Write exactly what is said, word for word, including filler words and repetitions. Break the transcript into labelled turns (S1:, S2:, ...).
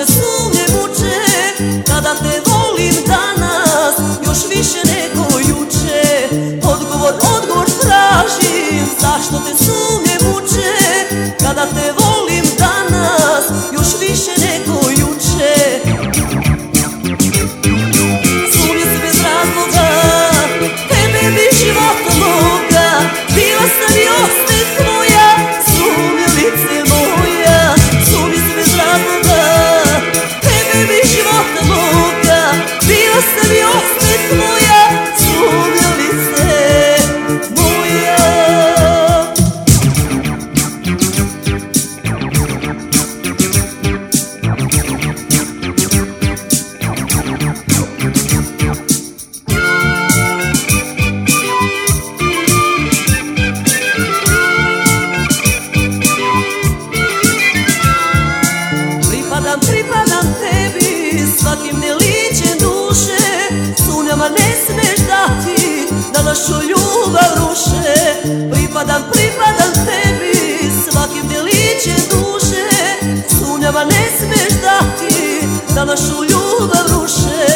S1: te sumnje muče, kada te volim danas još više nego juče. Odgovor, odgovor tražim, zašto te sumnje muče, kada te volim danas još više nego juče. Sumnje se bez razloga, tebe bi života moga, bila sam i ostaje tvoja, sumnjalice moja. Sumnje se bez razloga, tebe bi života moga, bila sam i ostaje tvoja, sumnjalice moja. Pripadam, pripadam tebi, svakim delićem duše, sumnjama ne smeš dati da našu ljubav ruše. Pripadam, pripadam tebi, svakim delićem duše, sumnjama ne smeš dati da našu ljubav ruše.